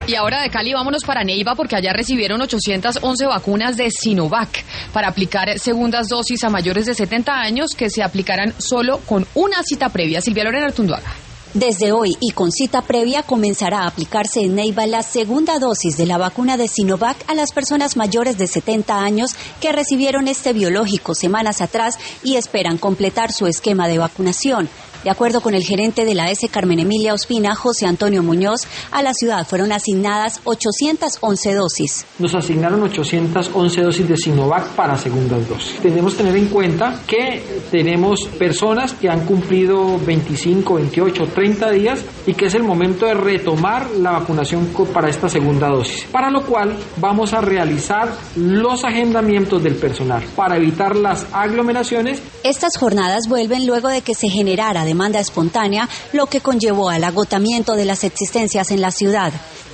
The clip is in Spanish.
Y ahora de Cali vámonos para Neiva porque allá recibieron 811 vacunas de Sinovac para aplicar segundas dosis a mayores de 70 años que se aplicarán solo con una cita previa. Silvia Lorena Artunduaga. Desde hoy y con cita previa comenzará a aplicarse en Neiva la segunda dosis de la vacuna de Sinovac a las personas mayores de 70 años que recibieron este biológico semanas atrás y esperan completar su esquema de vacunación. De acuerdo con el gerente de la S. Carmen Emilia Ospina, José Antonio Muñoz, a la ciudad fueron asignadas 811 dosis. Nos asignaron 811 dosis de Sinovac para segundas dosis. Tenemos que tener en cuenta que tenemos personas que han cumplido 25, 28, 30 días y que es el momento de retomar la vacunación para esta segunda dosis, para lo cual vamos a realizar los agendamientos del personal para evitar las aglomeraciones. Estas jornadas vuelven luego de que se generara demanda espontánea, lo que conllevó al agotamiento de las existencias en la ciudad.